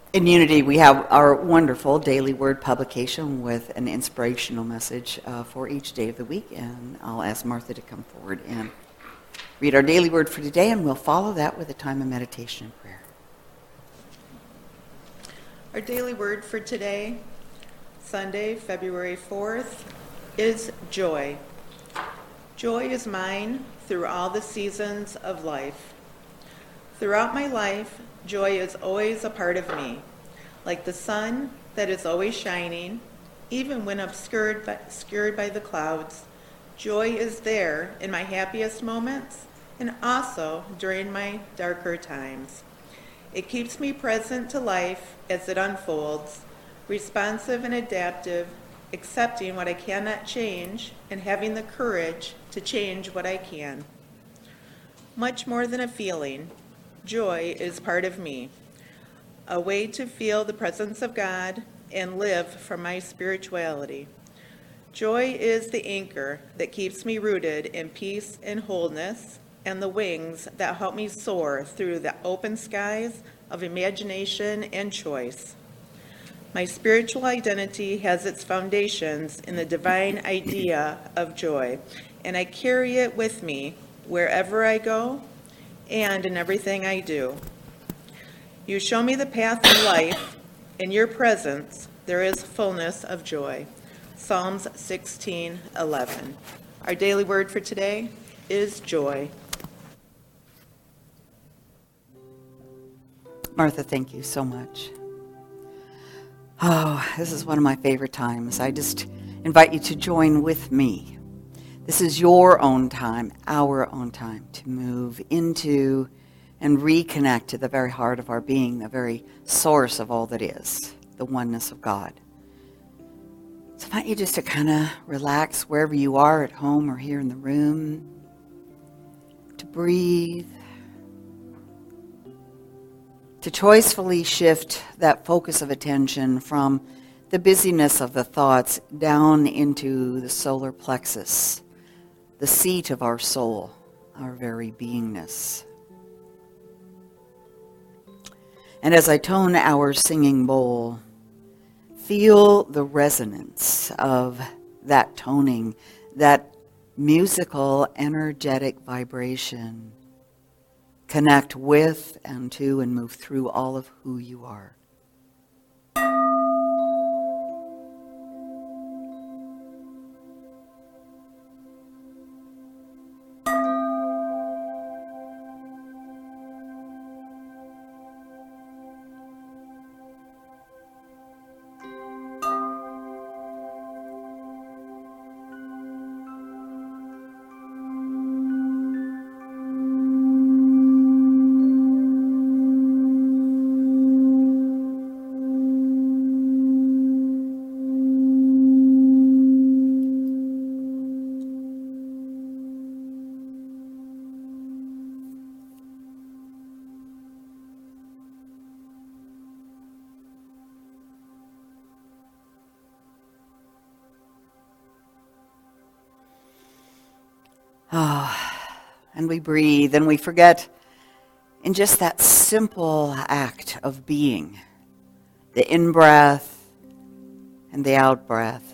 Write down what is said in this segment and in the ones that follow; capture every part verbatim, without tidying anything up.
In Unity, we have our wonderful daily word publication with an inspirational message uh, for each day of the week, and I'll ask Martha to come forward and read our daily word for today, and we'll follow that with a time of meditation and prayer. Our daily word for today, Sunday, February fourth, is joy. Joy is mine through all the seasons of life. Throughout my life, joy is always a part of me, like the sun that is always shining, even when obscured by, obscured by the clouds. Joy is there in my happiest moments and also during my darker times. It keeps me present to life as it unfolds, responsive and adaptive, accepting what I cannot change and having the courage to change what I can. Much more than a feeling, joy is part of me, a way to feel the presence of God and live from my spirituality. Joy is the anchor that keeps me rooted in peace and wholeness, and the wings that help me soar through the open skies of imagination and choice. My spiritual identity has its foundations in the divine idea of joy, and I carry it with me wherever I go and in everything I do. You show me the path of life. In your presence, there is fullness of joy. Psalms sixteen eleven. Our daily word for today is joy. Martha, thank you so much. Oh, this is one of my favorite times. I just invite you to join with me. This is your own time, our own time, to move into and reconnect to the very heart of our being, the very source of all that is, the oneness of God. So I invite you just to kind of relax wherever you are, at home or here in the room, to breathe, to choicefully shift that focus of attention from the busyness of the thoughts down into the solar plexus, the seat of our soul, our very beingness. And as I tone our singing bowl, feel the resonance of that toning, that musical, energetic vibration. Connect with and to and move through all of who you are. Ah, and we breathe and we forget in just that simple act of being, the in-breath and the out-breath,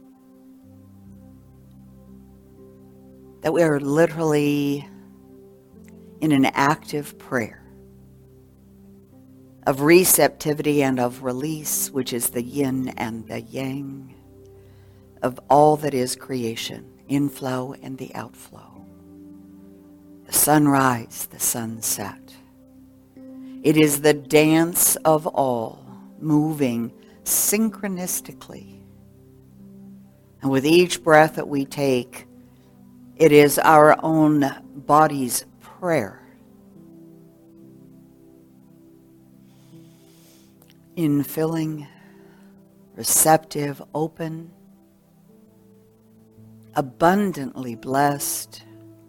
that we are literally in an active prayer of receptivity and of release, which is the yin and the yang of all that is creation. Inflow and the outflow, the sunrise, the sunset. It is the dance of all, moving synchronistically. And with each breath that we take, it is our own body's prayer. Infilling, receptive, open, abundantly blessed,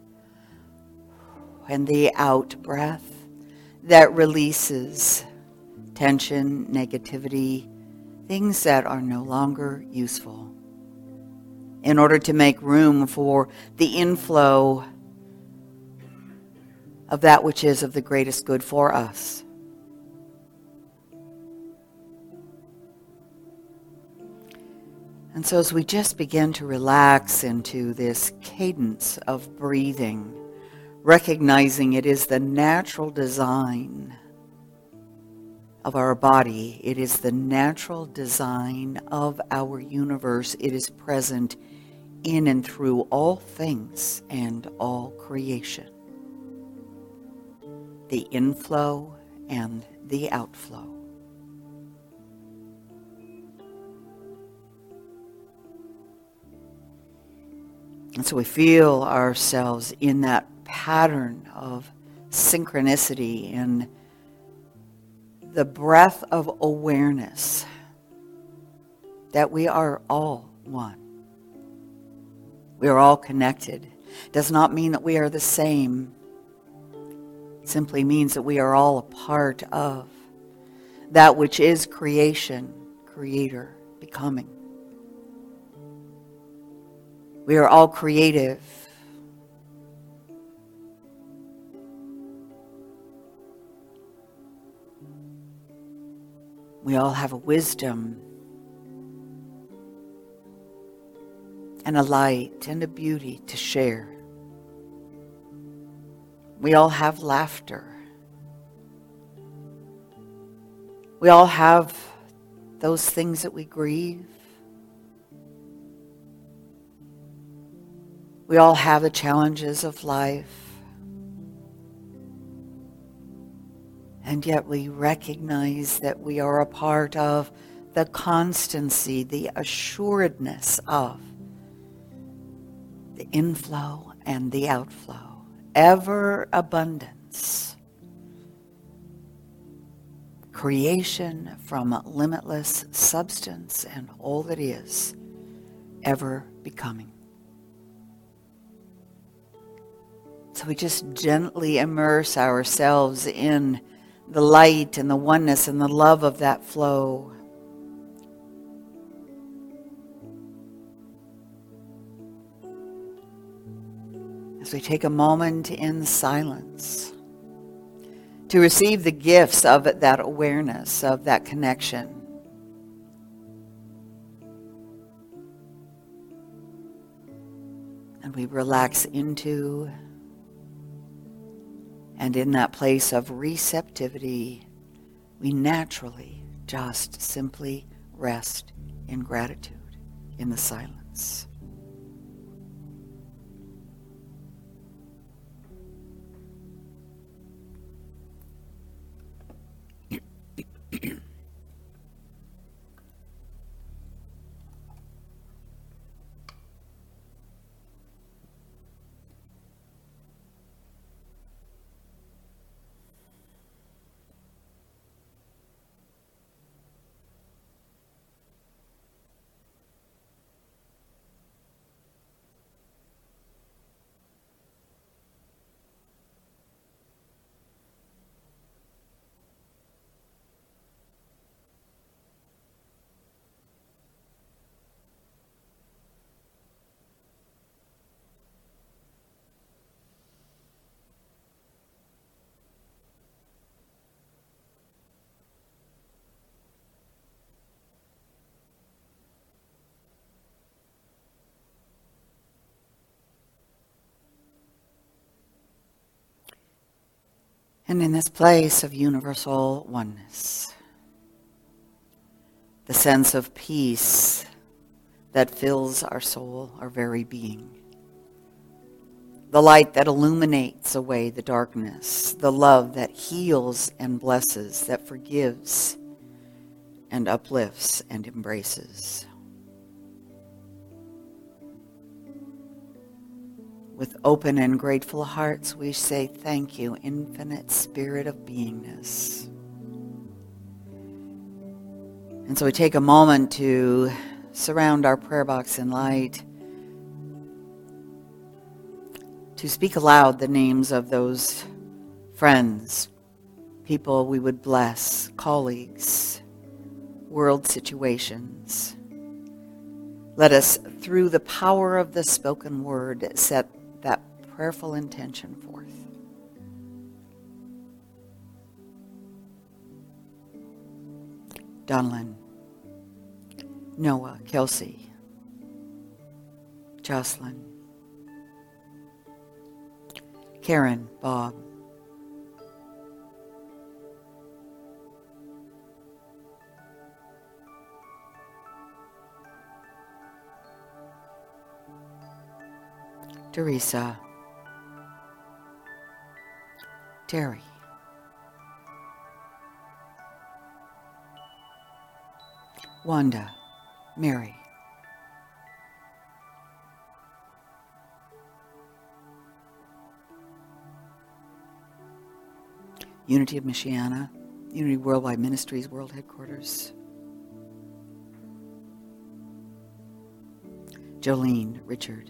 and the out breath that releases tension, negativity, things that are no longer useful, in order to make room for the inflow of that which is of the greatest good for us. And so as we just begin to relax into this cadence of breathing, recognizing it is the natural design of our body, it is the natural design of our universe, it is present in and through all things and all creation. The inflow and the outflow. And so we feel ourselves in that pattern of synchronicity in the breath of awareness that we are all one. We are all connected. Does not mean that we are the same. It simply means that we are all a part of that which is creation, creator, becoming. We are all creative. We all have a wisdom and a light and a beauty to share. We all have laughter. We all have those things that we grieve. We all have the challenges of life. And yet we recognize that we are a part of the constancy, the assuredness of the inflow and the outflow, ever abundance, creation from limitless substance and all that is, ever becoming. So we just gently immerse ourselves in the light and the oneness and the love of that flow. As we take a moment in silence to receive the gifts of that awareness, of that connection. And we relax into and in that place of receptivity, we naturally just simply rest in gratitude in the silence. And in this place of universal oneness, the sense of peace that fills our soul, our very being, the light that illuminates away the darkness, the love that heals and blesses, that forgives and uplifts and embraces. With open and grateful hearts, we say thank you, infinite spirit of beingness. And so we take a moment to surround our prayer box in light, to speak aloud the names of those friends, people we would bless, colleagues, world situations. Let us, through the power of the spoken word, set that prayerful intention forth. Donlin, Noah, Kelsey, Jocelyn. Karen, Bob. Teresa. Terry. Wanda. Mary. Unity of Michiana, Unity Worldwide Ministries, World Headquarters. Jolene, Richard.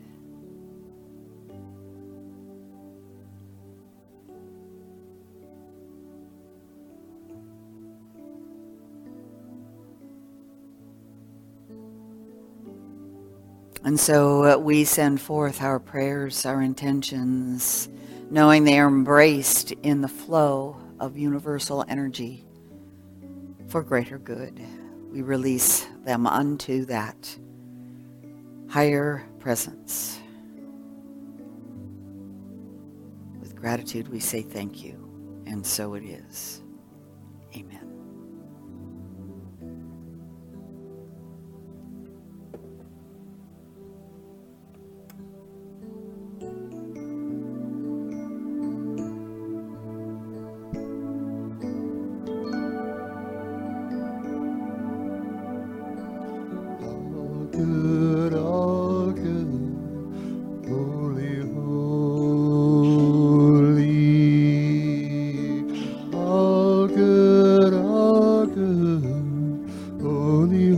And so uh, we send forth our prayers, our intentions, knowing they are embraced in the flow of universal energy for greater good. We release them unto that higher presence. With gratitude we say thank you, and so it is. Amen. Good, all good, holy, holy. All good, all good, holy,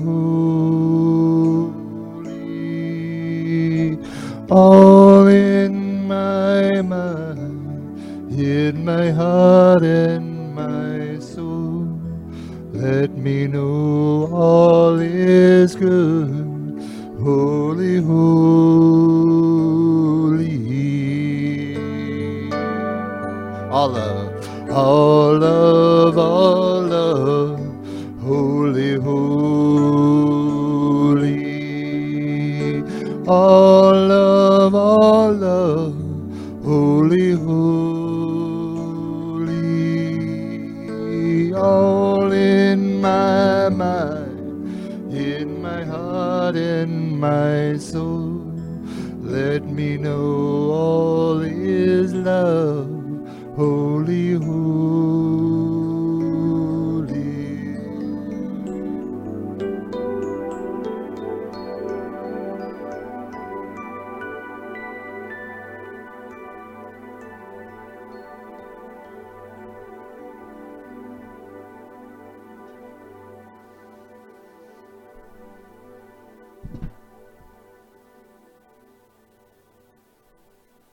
holy. All in my mind, in my heart and my soul. Let me know all is good. Holy, holy. All love, all love, all love. Holy, holy. All love, all love. Holy, holy. All in my mind, in my heart, in my soul. Let me know all is love, holy,